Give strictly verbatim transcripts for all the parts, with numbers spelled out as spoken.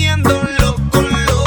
volviendo loco,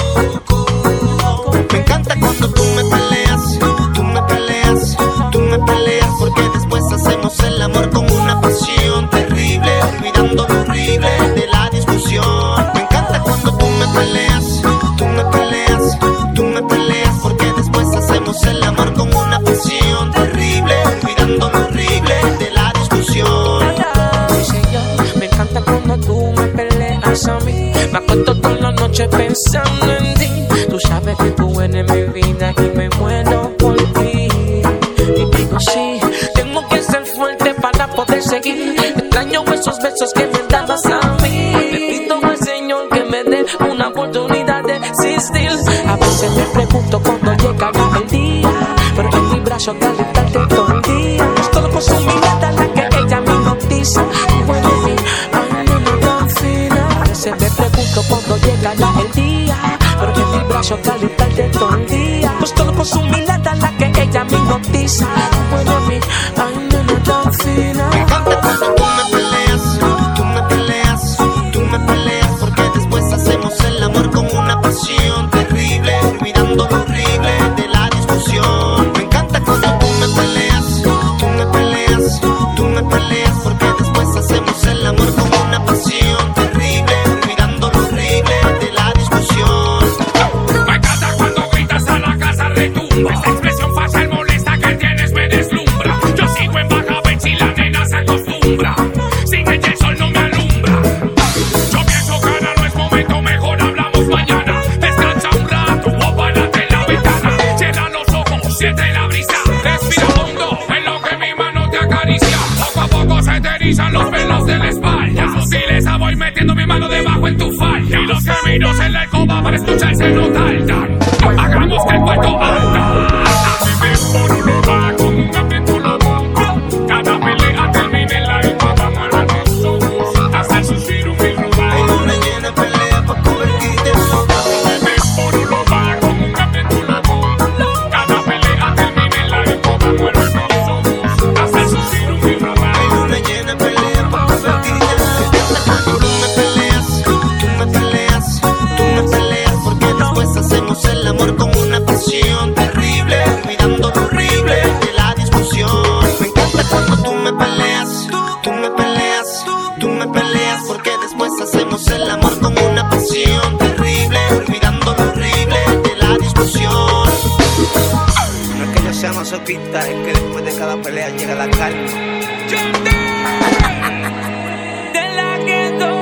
loco. Me encanta cuando tú me peleas, tú me peleas, tú me peleas, porque después hacemos el amor con una pasión terrible, olvidando lo horrible de la discusión. Me encanta cuando tú me peleas, tú me peleas, tú me peleas, porque después hacemos el amor con una pasión terrible, olvidando lo horrible de la discusión. Dice yo, me encanta cuando tú me peleas a mí. Me acuesto toda la noche pensando en ti. Tú sabes que tú eres mi vida y me muero por ti. Y digo sí, tengo que ser fuerte para poder seguir. Extraño esos besos que me dabas a mí. Le pido al Señor que me dé una oportunidad de existir. A veces me pregunto cuándo llegará el día, pero en mi brazo calentarte todo el día. Estoy loco con mi mirada, la que ella me hipnotiza. Tú eres mi alma tan fina. A veces me pregunto cuándo llegará el día, pero en mi brazo calentarte todo el día. Estoy loco con su mirada, la que ella me hipnotiza. Tú eres mi alma tan fina. Me encanta cuando tú me peleas, tú me peleas, tú me peleas, porque después hacemos el amor con una pasión terrible, olvidando lo horrible de la discusión. Me encanta cuando tú me peleas, tú me peleas, tú me peleas, porque después hacemos el amor con una pasión terrible, olvidando lo horrible de la discusión. Me encanta cuando gritas a la casa retumba. Esa expresión facial molesta que tienes me deslumbra. Yo sigo en baja bench y la nena se acostumbra. Sin ella el sol no me alumbra. Yo pienso que ahora no es momento, mejor hablamos mañana. Descansa un rato o párate en la ventana. Cierra los ojos, siente la brisa. Respira hondo en lo que mi mano te acaricia. Poco a poco se te erizan los pelos de la espalda. Con sutileza voy metiendo mi mano debajo en tu falda. Y los caminos en la alcoba para escucharse no tardan. Hagamos que el cuento anda. A mí me monologa con un apretón la boca. Cada pelea termina en la alcoba, muerde los ojos hasta el suspiro mi roba. En una llena pelea pa' convertirte en loca. Me monologa con un apretón la boca. Cada pelea termina en la alcoba, muerde los ojos hasta el suspiro mi roba. En una llena pelea pa' convertirte en loca. Cuando tú me peleas, tú me peleas, tú me peleas, porque después hacemos el amor con una pasión terrible, olvidando lo horrible de la discusión. Me encanta cuando tú me peleas, tú me peleas, tú me peleas, porque después hacemos el amor con una pasión terrible, olvidando lo horrible de la discusión. No es que yo sea masoquista, es que después de cada pelea llega la calma. De la que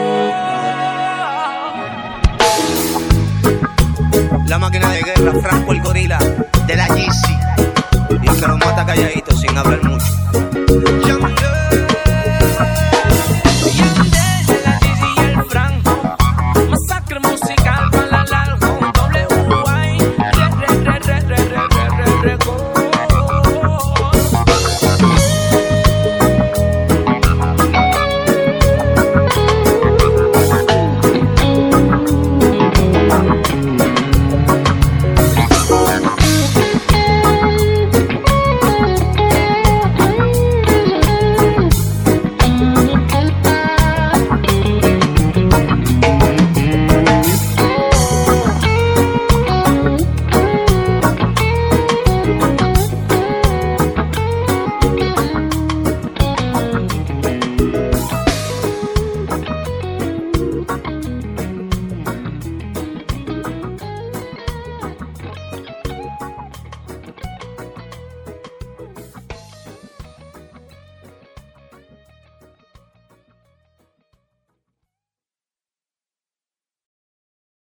La máquina de guerra, Franco el gorila, de la Yeezy. Y el que lo mata calladito sin hablar mucho.